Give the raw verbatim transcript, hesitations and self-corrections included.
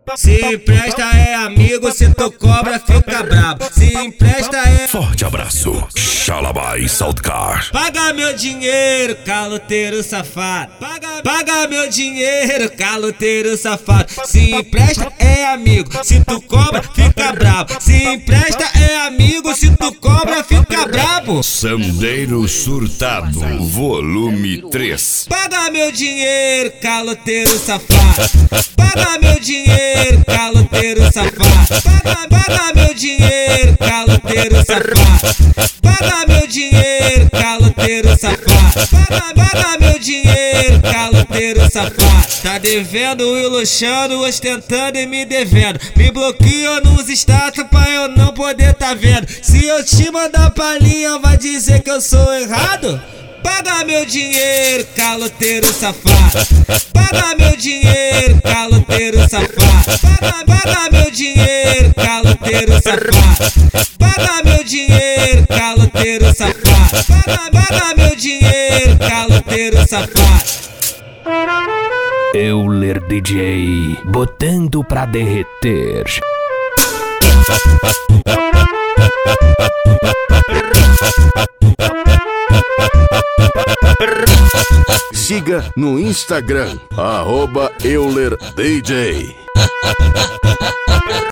Se empresta é amigo, se tu cobra fica brabo. Se empresta é... Forte abraço, Xalabai Saltcar. Paga meu dinheiro, caloteiro safado. Paga, paga meu dinheiro, caloteiro safado. Se empresta é amigo, se tu cobra fica brabo. Se empresta é amigo, se tu cobra fica brabo. Sandeiro Surtado, volume três. Paga meu dinheiro, caloteiro safado. Paga meu dinheiro, caloteiro safado. Paga, paga meu dinheiro, caloteiro safado. Paga meu dinheiro, caloteiro safado. Paga, paga meu dinheiro, caloteiro safado. Tá devendo e luxando, ostentando e me devendo. Me bloqueou nos status pra eu não poder tá vendo. Se eu te mandar palhinha, vai dizer que eu sou errado? Paga meu dinheiro, caloteiro safado. Paga meu dinheiro, caloteiro safado. Paga, paga meu dinheiro, caloteiro safado. Paga meu dinheiro, caloteiro safado. Paga, paga meu dinheiro, caloteiro safado. Euler D J, botando pra derreter. Siga no Instagram, arroba Euler D J.